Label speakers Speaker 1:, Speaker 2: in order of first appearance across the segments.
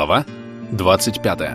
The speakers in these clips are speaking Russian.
Speaker 1: Глава 25.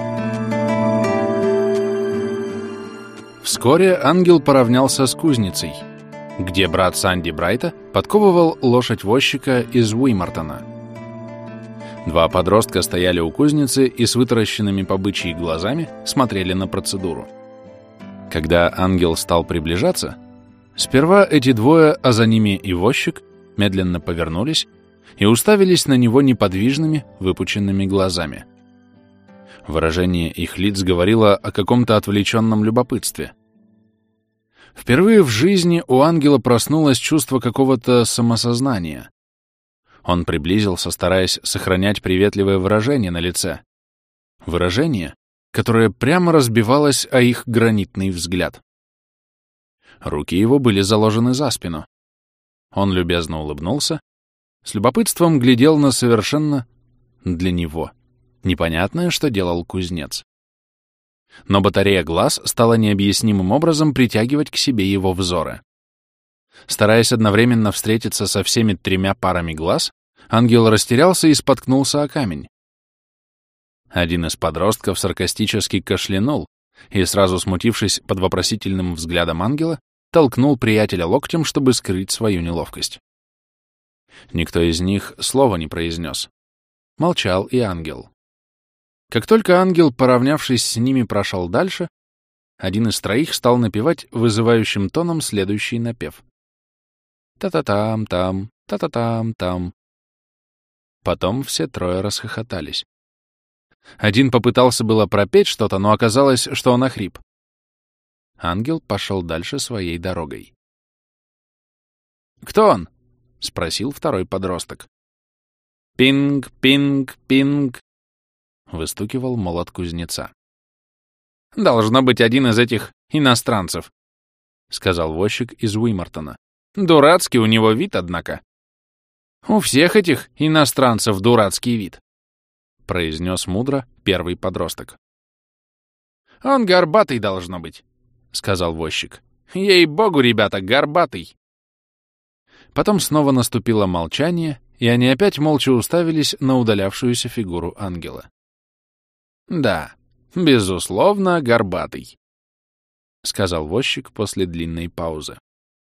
Speaker 1: Вскоре ангел поравнялся с кузницей, где брат Санди Брайта подковывал лошадь возчика из Уимартона. Два подростка стояли у кузницы и с вытаращенными по бычьи глазами смотрели на процедуру. Когда ангел стал приближаться, сперва эти двое, а за ними и возчик, медленно повернулись и уставились на него неподвижными, выпученными глазами. Выражение их лиц говорило о каком-то отвлеченном любопытстве. Впервые в жизни у ангела проснулось чувство какого-то самосознания. Он приблизился, стараясь сохранять приветливое выражение на лице. Выражение, которое прямо разбивалось о их гранитный взгляд. Руки его были заложены за спину. Он любезно улыбнулся, с любопытством глядел на совершенно для него непонятное, что делал кузнец. Но батарея глаз стала необъяснимым образом притягивать к себе его взоры. Стараясь одновременно встретиться со всеми тремя парами глаз, ангел растерялся и споткнулся о камень. Один из подростков саркастически кашлянул и, сразу смутившись под вопросительным взглядом ангела, толкнул приятеля локтем, чтобы скрыть свою неловкость. Никто из них слова не произнес. Молчал и ангел. Как только ангел, поравнявшись с ними, прошел дальше, один из троих стал напевать вызывающим тоном следующий напев. Та-та-там-там, та-та-там-там. Потом все трое расхохотались. Один попытался было пропеть что-то, но оказалось, что он охрип. Ангел пошел дальше своей дорогой. «Кто он?» — спросил второй подросток. «Пинг, пинг, пинг», — выстукивал молот кузнеца. «Должно быть один из этих иностранцев», — сказал возчик из Уимартона. «Дурацкий у него вид, однако». «У всех этих иностранцев дурацкий вид», — произнес мудро первый подросток. «Он горбатый должно быть», — сказал возчик. «Ей-богу, ребята, горбатый». Потом снова наступило молчание, и они опять молча уставились на удалявшуюся фигуру ангела. «Да, безусловно, горбатый», — сказал возчик после длинной паузы.